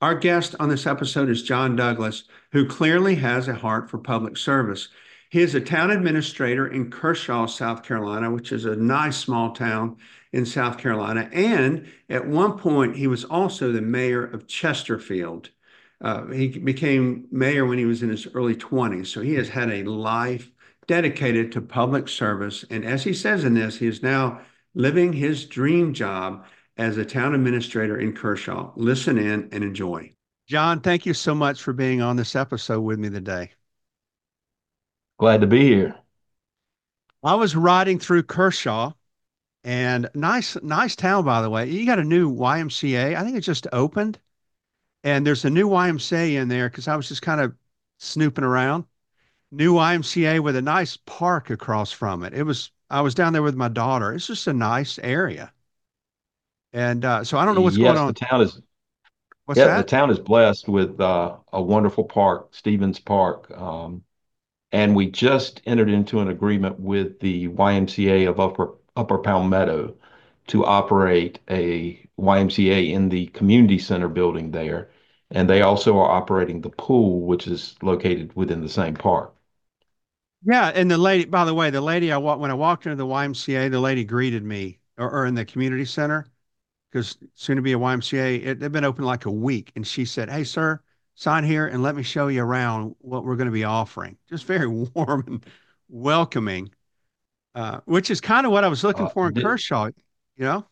Our guest on this episode is John Douglas, who clearly has a heart for public service. He is a town administrator in Kershaw, South Carolina, which is a nice small town in South Carolina. And at one point, he was also the mayor of Chesterfield. He became mayor when he was in his early 20s. So he has had a life dedicated to public service. And as he says in this, he is now living his dream job as a town administrator in Kershaw. Listen in and enjoy. John, thank you so much for being on this episode with me today. Glad to be here. I was riding through Kershaw and nice town, by the way. You got a new YMCA. I think it just opened and there's a new YMCA in there because I was just kind of snooping around. New YMCA with a nice park across from it. I was down there with my daughter. It's just a nice area. And so I don't know what's going Yes, on. What's the that? town is blessed with a wonderful park, Stevens Park. And we just entered into an agreement with the YMCA of Upper Palmetto to operate a YMCA in the community center building there. And they also are operating the pool, which is located within the same park. Yeah, and the lady, by the way, the lady when I walked into the YMCA, the lady greeted me, or in the community center, because soon to be a YMCA, they've been open like a week, and she said, "Hey, sir, sign here and let me show you around what we're going to be offering." Just very warm and welcoming, which is kind of what I was looking Uh, for in did, Kershaw. You know,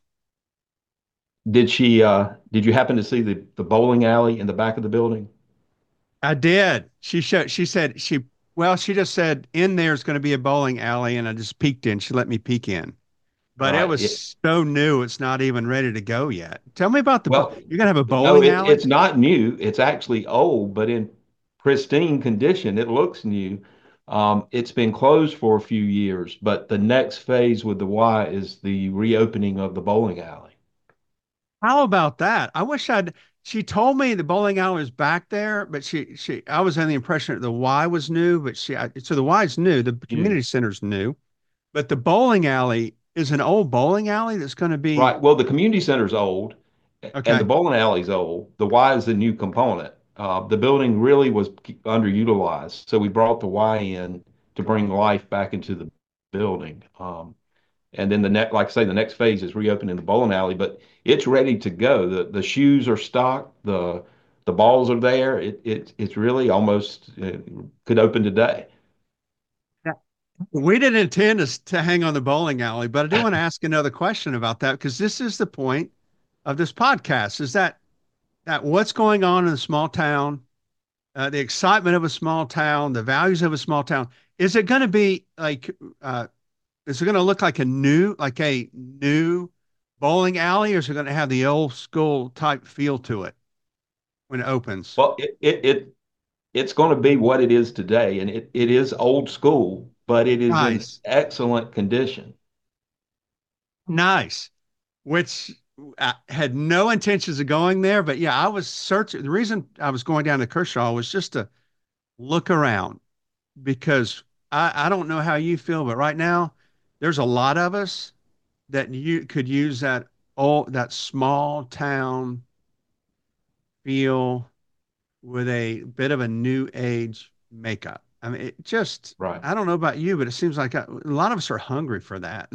did you happen to see the bowling alley in the back of the building? I did. She said well, she just said in there's going to be a bowling alley, and I just peeked in. She let me peek in. But it Right. was so new, it's not even ready to go yet. Tell me about Well, you're gonna have a no, bowling alley? it's not new. It's actually old, but in pristine condition. It looks new. It's been closed for a few years, but the next phase with the Y is the reopening of the bowling alley. How about that? She told me the bowling alley was back there, but I was under the impression that the Y was new, but so the Y is new, the New. community center's new, but the bowling alley is an old bowling alley that's going to be, Right. Well, the community center's old and the okay. bowling alley's old. The Y is the new component. The building really was underutilized, so we brought the Y in to bring life back into the building. And then like I say, the next phase is reopening the bowling alley, but it's ready to go. The shoes are stocked, the balls are there. It's really almost could open today. Yeah. We didn't intend to hang on the bowling alley, but I do want to ask another question about that because this is the point of this podcast is that what's going on in a small town, the excitement of a small town, the values of a small town. Is it going to be like, is it going to look like a new bowling alley, or is it going to have the old school type feel to it when it opens? Well, it's going to be what it is today, and it is old school, but it is in Nice, excellent condition. nice. Which I had no intentions of going there, but yeah, I was searching. The reason I was going down to Kershaw was just to look around because I don't know how you feel, but right now there's a lot of us that you could use that small town feel with a bit of a new age makeup. I mean, Right. I don't know about you, but it seems like a lot of us are hungry for that.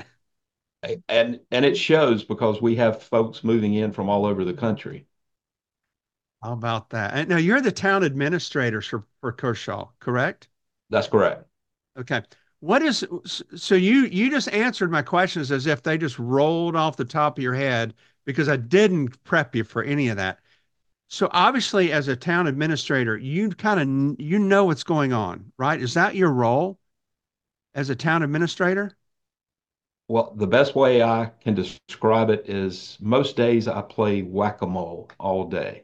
And it shows because we have folks moving in from all over the country. How about that? And now you're the town administrator for Kershaw, correct? That's correct. Okay. So you just answered my questions as if they just rolled off the top of your head because I didn't prep you for any of that. So obviously, as a town administrator, you kind of you know what's going on, right? Is that your role as a town administrator? Well, the best way I can describe it is most days I play whack-a-mole all day,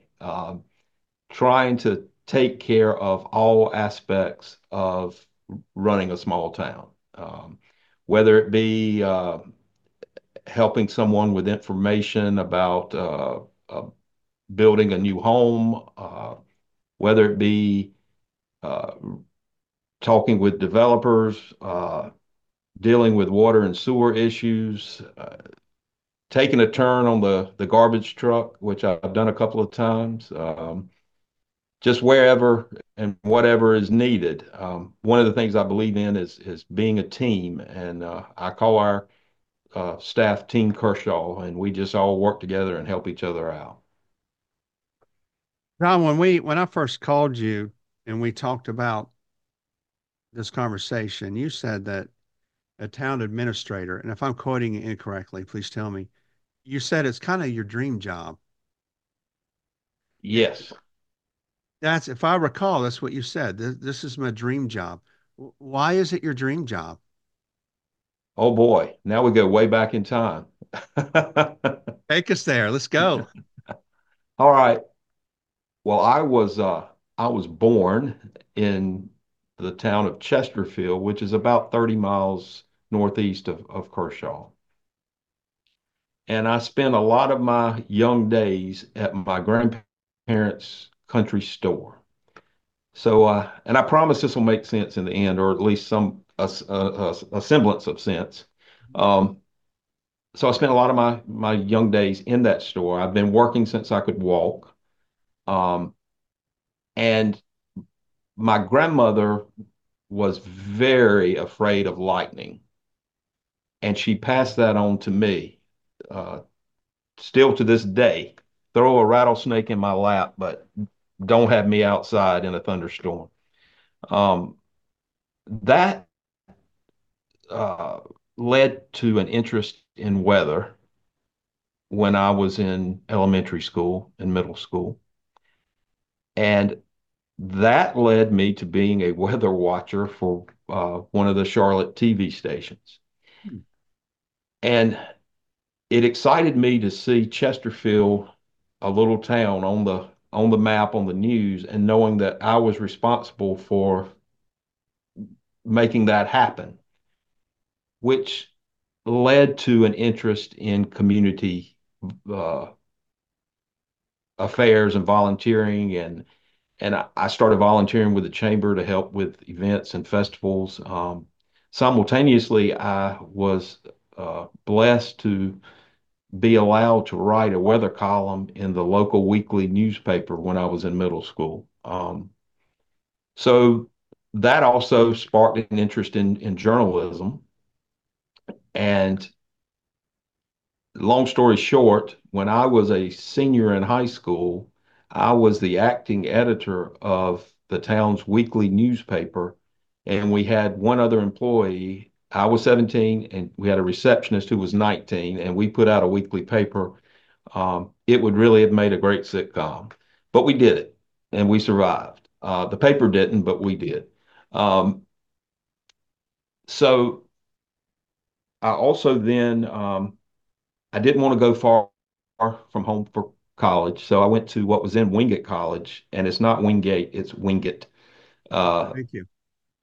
trying to take care of all aspects of running a small town, whether it be helping someone with information about building a new home, whether it be uh, talking with developers, dealing with water and sewer issues, taking a turn on the garbage truck, which I've done a couple of times, just wherever and whatever is needed. One of the things I believe in is being a team, and I call our staff Team Kershaw, and we just all work together and help each other out. John, when I first called you and we talked about this conversation, you said that a town administrator, and if I'm quoting it incorrectly, please tell me, you said it's kind of your dream job. And Yes. that's, if I recall, that's what you said. This is my dream job. Why is it your dream job? Oh boy, now we go way back in time. Take us there. Let's go. All right. Well, I was born in the town of Chesterfield, which is about 30 miles northeast of Kershaw. And I spent a lot of my young days at my grandparents' country store. So, and I promise this will make sense in the end, or at least some a semblance of sense. Um, so I spent a lot of my young days in that store. I've been working since I could walk. Um, and my grandmother was very afraid of lightning, and she passed that on to me. Uh, Still to this day, throw a rattlesnake in my lap, but don't have me outside in a thunderstorm. Um, that uh, led to an interest in weather when I was in elementary school and middle school. And that led me to being a weather watcher for one of the Charlotte TV stations. Hmm. And it excited me to see Chesterfield, a little town on the map on the news, and knowing that I was responsible for making that happen, which led to an interest in community uh, affairs and volunteering, and I started volunteering with the chamber to help with events and festivals. Simultaneously, I was blessed to be allowed to write a weather column in the local weekly newspaper when I was in middle school. So that also sparked an interest in journalism. And long story short, when I was a senior in high school, I was the acting editor of the town's weekly newspaper, and we had one other employee. I was 17, and we had a receptionist who was 19, and we put out a weekly paper. It would really have made a great sitcom, but we did it, and we survived. The paper didn't, but we did. Um, so I also then I didn't want to go far from home for college, so I went to what was in Wingate College, and it's not Wingate, it's Wingate. Uh, Thank you.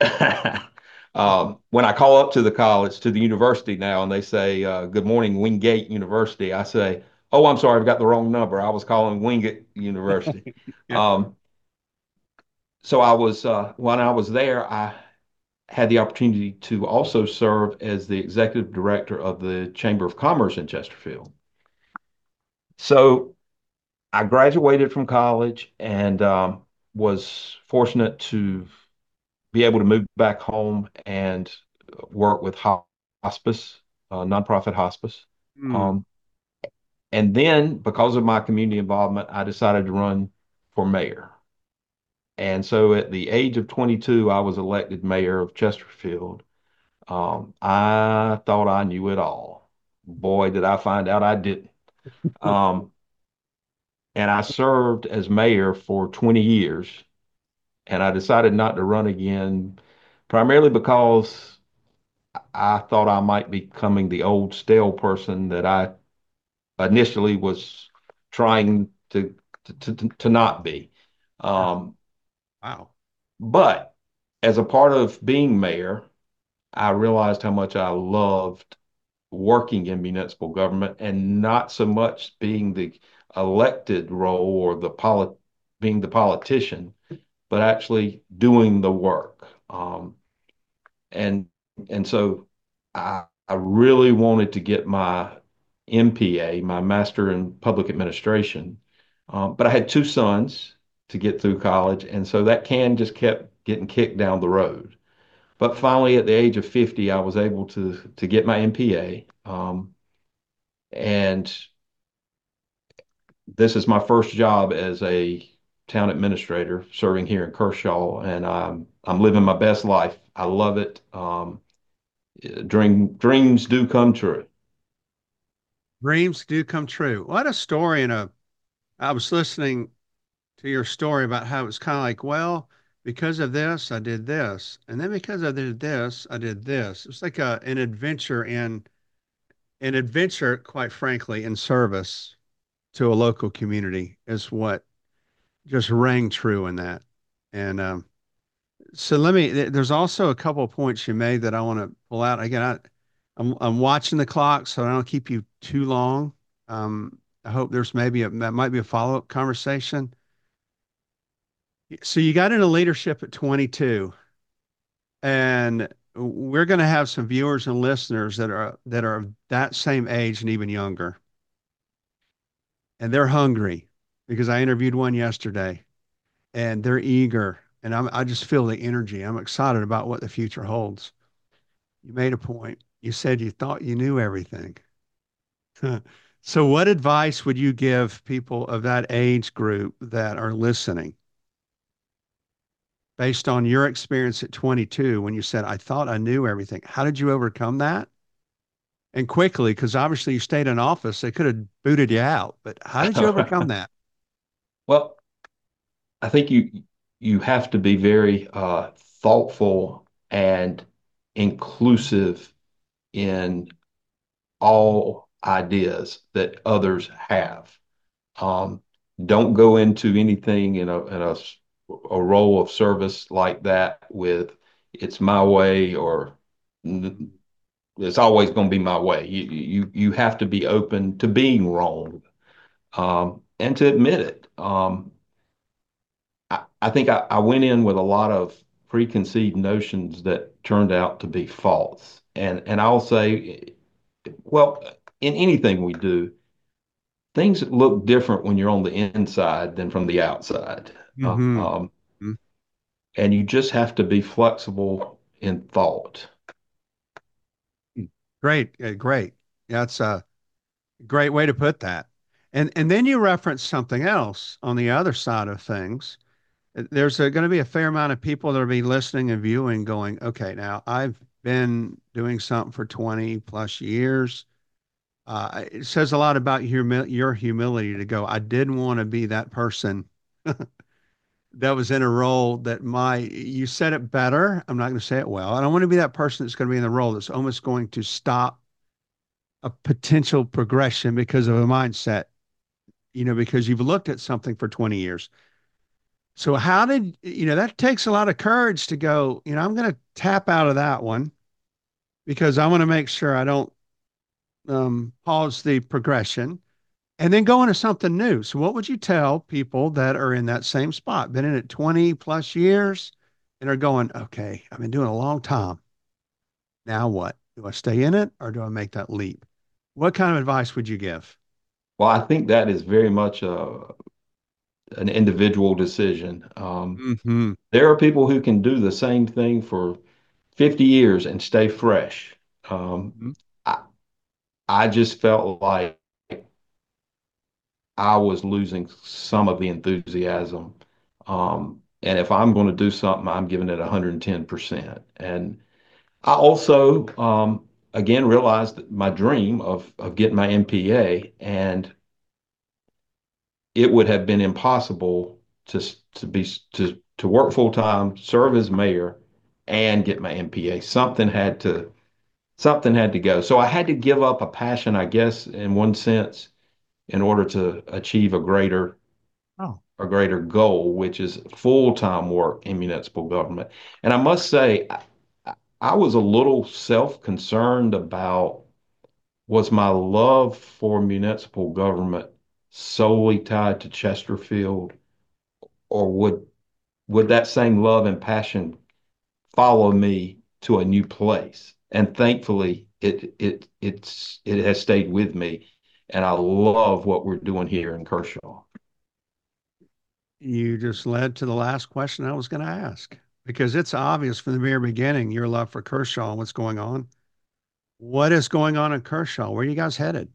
when I call up to the college, to the university now, and they say, "Good morning, Wingate University," I say, "Oh, I'm sorry, I've got the wrong number. I was calling Wingate University." Yeah. Um, so I was when I was there, I had the opportunity to also serve as the executive director of the Chamber of Commerce in Chesterfield. So I graduated from college and was fortunate to be able to move back home and work with hospice, nonprofit hospice. Hmm. Um, and then, because of my community involvement, I decided to run for mayor. And so, at the age of 22, I was elected mayor of Chesterfield. I thought I knew it all. Boy, did I find out I didn't. Um, and I served as mayor for 20 years, and I decided not to run again, primarily because I thought I might be becoming the old stale person that I initially was trying to not be. Yeah. Um, Wow. but as a part of being mayor, I realized how much I loved working in municipal government and not so much being the elected role or being the politician, but actually doing the work. And and so I really wanted to get my MPA, my Master in Public Administration. But I had two sons to get through college, and so that can just kept getting kicked down the road. But finally, at the age of 50, I was able to get my MPA. And this is my first job as a town administrator serving here in Kershaw, and I'm living my best life. I love it. Dreams do come true. Dreams do come true. What a story. I was listening to your story about how it's kind of like, well, because of this, I did this. And then because I did this, I did this. It's like an adventure, quite frankly, in service to a local community is what just rang true in that. And so there's also a couple of points you made that I want to pull out. Again, I'm watching the clock, so I don't keep you too long. I hope that might be a follow-up conversation. So you got into leadership at 22, and we're going to have some viewers and listeners that are of that same age and even younger, and they're hungry because I interviewed one yesterday, and they're eager, and I just feel the energy. I'm excited about what the future holds. You made a point. You said you thought you knew everything. So, what advice would you give people of that age group that are listening based on your experience at 22 when you said, I thought I knew everything? How did you overcome that? And quickly, because obviously you stayed in office, they could have booted you out. But how did you overcome that? Well, I think you have to be very thoughtful and inclusive in all ideas that others have. Um, don't go into anything a role of service like that with it's my way or it's always going to be my way. You have to be open to being wrong, and to admit it. I think I went in with a lot of preconceived notions that turned out to be false. And I'll say, well, in anything we do, things look different when you're on the inside than from the outside. Hmm. And you just have to be flexible in thought. Great, great. Yeah, that's a great way to put that. And then you reference something else on the other side of things. There's going to be a fair amount of people that will be listening and viewing, going, okay, now I've been doing something for 20 plus years. It says a lot about your humility to go, I didn't want to be that person that was in a role you said it better. I'm not going to say it well. I don't want to be that person that's going to be in the role that's almost going to stop a potential progression because of a mindset, because you've looked at something for 20 years. So that takes a lot of courage to go, I'm going to tap out of that one because I want to make sure I don't pause the progression and then go into something new. So what would you tell people that are in that same spot, been in it 20 plus years and are going, okay, I've been doing it a long time. Now what? Do I stay in it or do I make that leap? What kind of advice would you give? Well, I think that is very much an individual decision. Hmm. There are people who can do the same thing for 50 years and stay fresh. Um, I, I just felt like I was losing some of the enthusiasm. And if I'm going to do something, I'm giving it 110%. And I also, again, realized that my dream of getting my MPA, and it would have been impossible to to work full time, serve as mayor, and get my MPA. Something had to go. So I had to give up a passion, I guess, in one sense, in order to achieve Oh, a greater goal, which is full time work in municipal government. And I must say, I was a little self concerned about was my love for municipal government solely tied to Chesterfield, or would that same love and passion follow me to a new place? And thankfully, it has stayed with me. and I love what we're doing here in Kershaw. You just led to the last question I was going to ask because it's obvious from the very beginning your love for Kershaw and what's going on. What is going on in Kershaw? Where are you guys headed?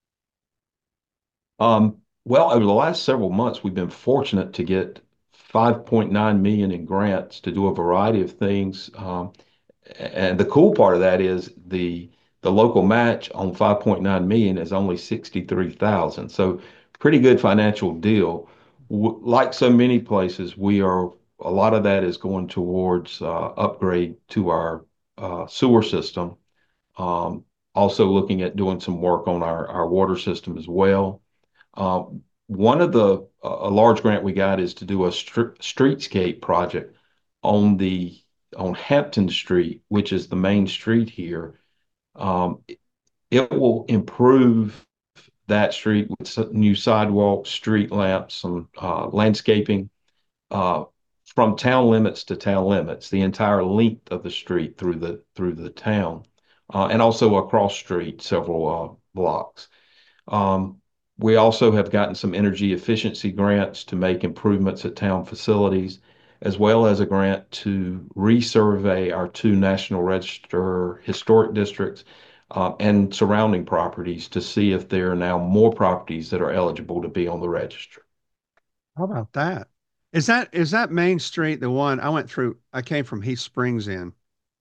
Well, over the last several months, we've been fortunate to get 5.9 million in grants to do a variety of things. And the cool part of that is the local match on 5.9 million is only 63,000. So pretty good financial deal. Like so many places, a lot of that is going towards upgrade to our sewer system. Um, Also looking at doing some work on our water system as well. Uh, One of a large grant we got is to do a streetscape project on the on Hampton Street, which is the main street here. Um, it will improve that street with some new sidewalks, street lamps, some landscaping uh, from town limits to town limits, the entire length of the street through the town, and also across street several blocks. Um, we also have gotten some energy efficiency grants to make improvements at town facilities, as well as a grant to resurvey our two National Register historic districts and surrounding properties to see if there are now more properties that are eligible to be on the register. How about that? Is that Main Street the one I went through? I came from Heath Springs in.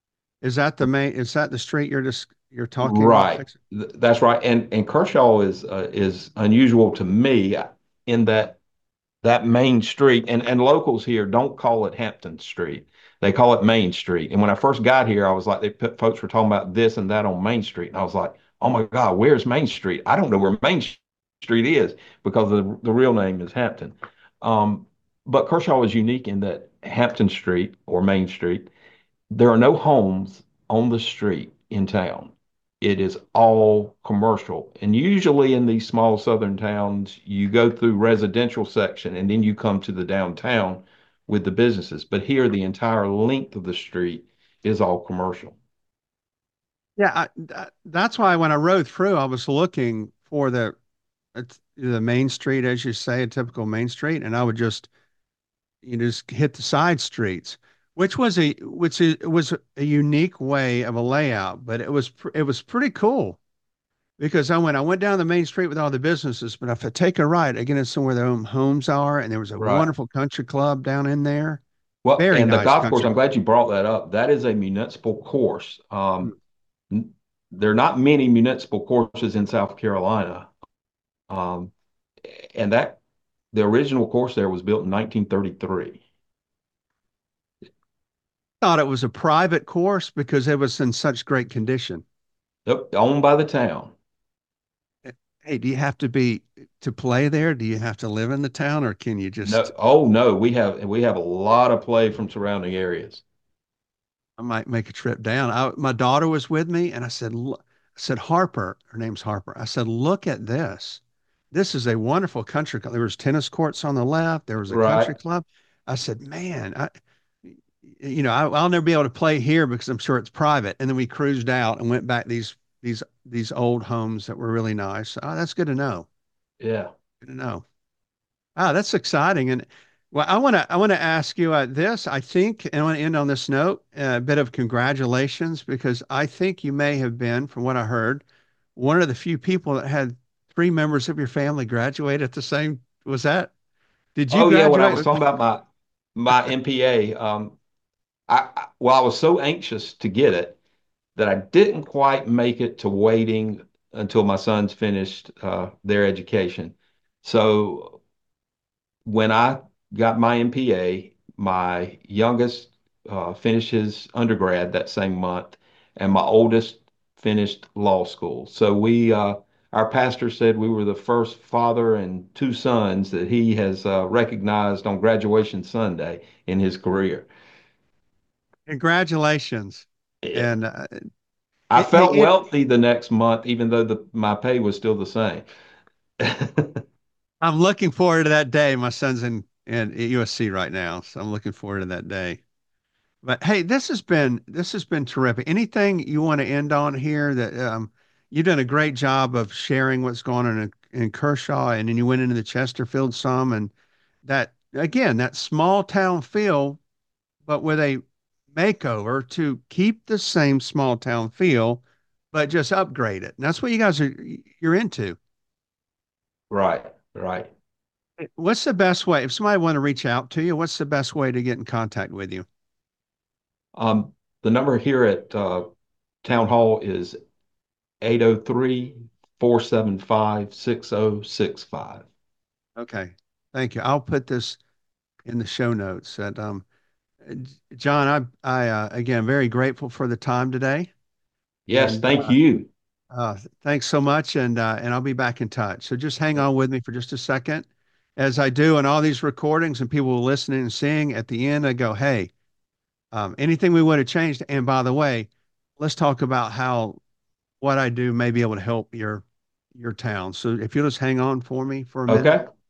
Is that the street you're talking about Right. fixing? That's right. And Kershaw is unusual to me in that that main street and locals here don't call it Hampton Street. They call it Main Street. And when I first got here, I was like, folks were talking about this and that on Main Street. And I was like, oh my God, where's Main Street? I don't know where Main Street is because the real name is Hampton. Um, but Kershaw is unique in that Hampton Street or Main Street, there are no homes on the street in town. It is all commercial. And usually in these small southern towns, you go through residential section and then you come to the downtown with the businesses. But here, the entire length of the street is all commercial. Yeah, that's why when I rode through, I was looking for the main street, as you say, a typical main street, and I would just hit the side streets, which was a unique way of a layout, but it was pretty cool because I went down the main street with all the businesses, but if I take a right, again, it's somewhere their own homes are, and there was a Right. wonderful country club down in there, Well, very and the nice golf course, country I'm club. glad you brought that up. That is a municipal course. Mm. N- there are not many municipal courses in South Carolina. Um, and the original course there was built in 1933. Thought it was a private course because it was in such great condition. Yep, owned by the town. Hey, do you have to play there? Do you have to live in the town, or can you just? No, oh no, we have a lot of play from surrounding areas. I might make a trip down. My daughter was with me, and I said, Harper, her name's Harper. I said, look at this. This is a wonderful country club. There was tennis courts on the left. There was a country Right. club. I said, man, I'll never be able to play here because I'm sure it's private. And then we cruised out and went back these old homes that were really nice. Oh, that's good to know. Yeah. Good to know. Ah, that's exciting. And well, I want to ask you this. I think, and I want to end on this note, a bit of congratulations because I think you may have been, from what I heard, one of the few people that had three members of your family graduate at the same. Was that? Did you Oh yeah, when I graduate was with? talking about my MPA, well, I was so anxious to get it that I didn't quite make it to waiting until my sons finished their education. So when I got my MPA, my youngest finished his undergrad that same month, and my oldest finished law school. So our pastor said we were the first father and two sons that he has recognized on graduation Sunday in his career. Congratulations. Yeah. And I it, the felt it, wealthy the next month, even though my pay was still the same. I'm looking forward to that day. My son's in USC right now, so I'm looking forward to that day. But hey, this has been terrific. Anything you want to end on here that you've done a great job of sharing what's going on in Kershaw, and then you went into the Chesterfield some, and that again, that small town feel, but with a makeover to keep the same small town feel, but just upgrade it. And that's what you guys are you're into. Right, right. What's the best way if somebody want to reach out to you? What's the best way to get in contact with you? The number here at Town Hall is 803-475-6065. Okay, thank you. I'll put this in the show notes. That John, I again very grateful for the time today, Yes, and thank you. thanks so much. And I'll be back in touch. So just hang on with me for just a second, as I do in all these recordings, and people listening and seeing. At the end, I go, "Hey, anything we would have changed." And by the way, let's talk about how what I do may be able to help your town. So if you'll just hang on for me for a minute. Okay.